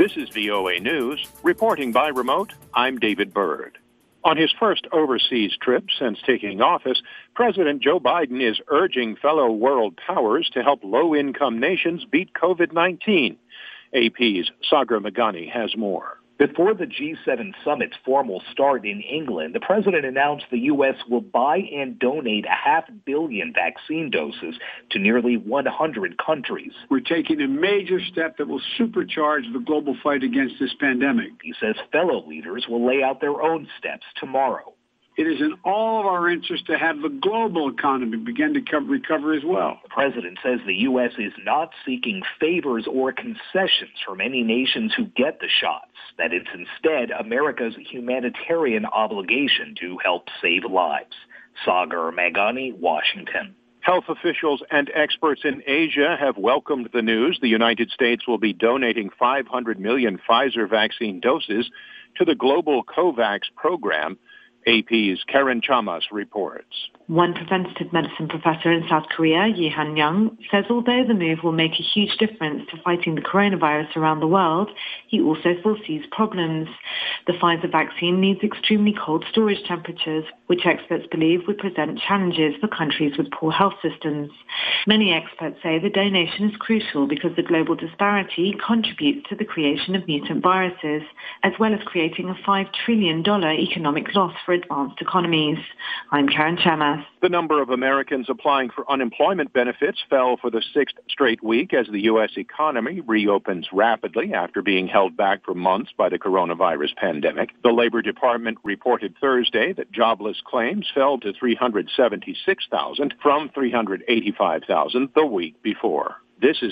This is VOA News. Reporting by remote, I'm David Byrd. On his first overseas trip since taking office, President Joe Biden is urging fellow world powers to help low-income nations beat COVID-19. AP's Sagar Meghani has more. Before the G7 summit's formal start in England, the president announced the U.S. will buy and donate 500 million vaccine doses to nearly 100 countries. We're taking a major step that will supercharge the global fight against this pandemic. He says fellow leaders will lay out their own steps tomorrow. It is in all of our interest to have the global economy begin to recover as well. The president says the U.S. is not seeking favors or concessions from any nations who get the shots, that it's instead America's humanitarian obligation to help save lives. Sagar Meghani, Washington. Health officials and experts in Asia have welcomed the news. The United States will be donating 500 million Pfizer vaccine doses to the global COVAX program. AP's Karen Chamas reports. One preventative medicine professor in South Korea, Yi-Han Young, says although the move will make a huge difference to fighting the coronavirus around the world, he also foresees problems. The Pfizer vaccine needs extremely cold storage temperatures, which experts believe would present challenges for countries with poor health systems. Many experts say the donation is crucial because the global disparity contributes to the creation of mutant viruses, as well as creating a $5 trillion economic loss for advanced economies. I'm Karen Chamas. The number of Americans applying for unemployment benefits fell for the sixth straight week as the U.S. economy reopens rapidly after being held back for months by the coronavirus pandemic. The Labor Department reported Thursday that jobless claims fell to 376,000 from 385,000 the week before. This is